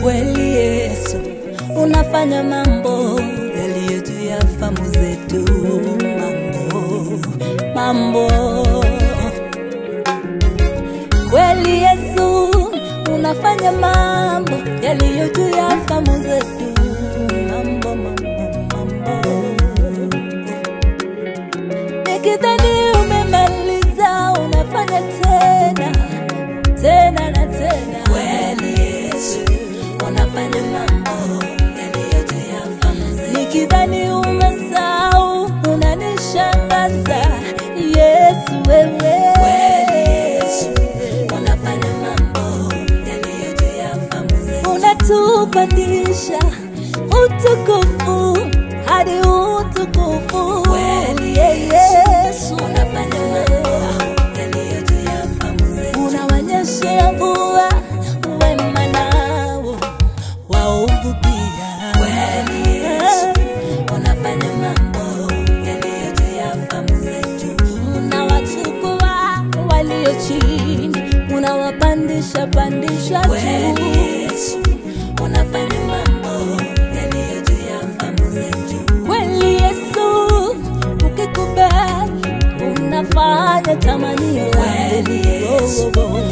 Kweli Yesu unafanya mambo yaliyo juu ya fahamu zetu. Mambo kweli Yesu unafanya mambo yaliyo juu ya fahamu zetu. Mambo nikidhani umemaliza unafanya tena na tena. Kweli Yesu unafanya mambo yaliyo juu ya fahamu zetu. Nikidhani umesahau unanishangaza Yesu wewe. Kweli Yesu unafanya mambo yaliyo juu ya fahamu zetu. Unatupandisha utukufu hadi utukufu. Kweli Yesu unafanya mambo yaliyo juu ya fahamu zetu. Unawanyeshea mvua wema nao waovu pia. Kweli Yesu unafanya mambo yaliyo juu ya fahamu zetu. Unawachukua walio chini unawapandisha juu. Kweli Yesu unafanya mambo yaliyo juu ya fahamu zetu. Kweli Yesu ukikubali unafanya tamanio. Kweli Yesu